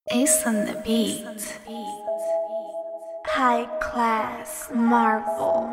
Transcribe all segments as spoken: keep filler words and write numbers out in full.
Ace on the beat. High class marble.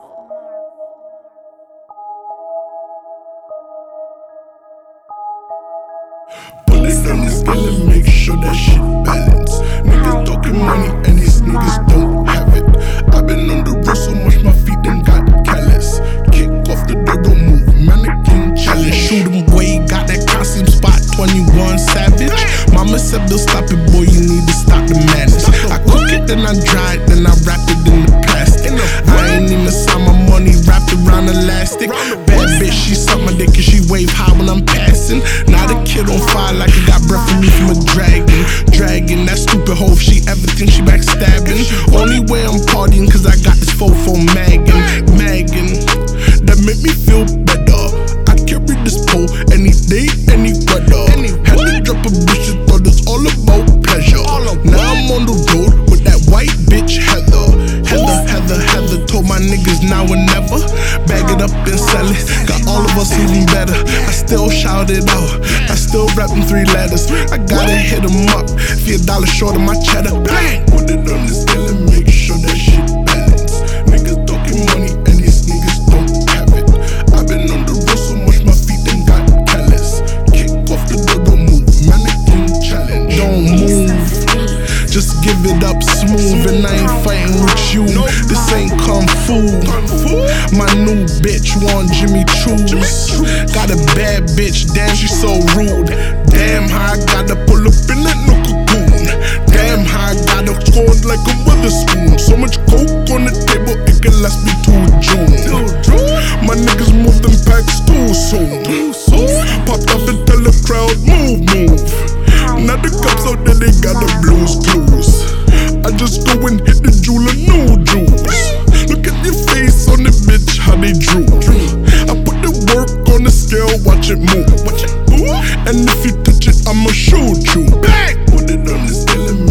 Put it on the scale and make sure that shit balance. Niggas talking money and these niggas don't have it. I've been on the road so much my feet done got callous. Kick off the door, don't move, mannequin challenge. Shoot 'em way, got that costume spot, twenty-one Savage. Mama said, Bill, stop it, boy, you need to stop the madness. I cook it, then I dry it, then I wrap it in the plastic. I ain't even sign my money wrapped around elastic. Bad bitch, she suck my dick and she wave high when I'm passing. Now the kid on fire like he got breath from me from a dragon. Dragon, that stupid hoe, if she ever think she backstabbing. Only way I'm partying cause I got this fofo Megan. Megan, that make me feel better. I carry this pole any day, any weather. Had to drop a bitch and thought it's all about pleasure. Now I'm on the road with that white bitch Heather. Heather, Heather, Heather told my niggas now and never. Bag it up and sell it, got all of us even better. I still shout it out, I still rapping three letters. I gotta hit 'em up, if you a dollar short of my cheddar. Bang! Put it on the scale and make sure that shit balance. Niggas talking money and these niggas don't have it. I've been on the road so much my feet done got callous. Kick off the door, don't move, mannequin challenge. Don't move, just give it up smooth, and I ain't fighting with you. This ain't kung fu. My new bitch want Jimmy Choo's. Got a bad bitch, damn she so rude. Damn how I gotta pull up in that no cocoon. Damn how I gotta scored like a Witherspoon. So much coke on the table, it can last me till June. My niggas move them packs too soon. Popped off and tell the crowd move, move. Now the cops out there, they got the blues clues. I just go and hit the jeweler, no jewels. Look at your face on the bitch, how they drew. I put the work on the scale, watch it move. And if you touch it, I'ma shoot you. Put it on the scale and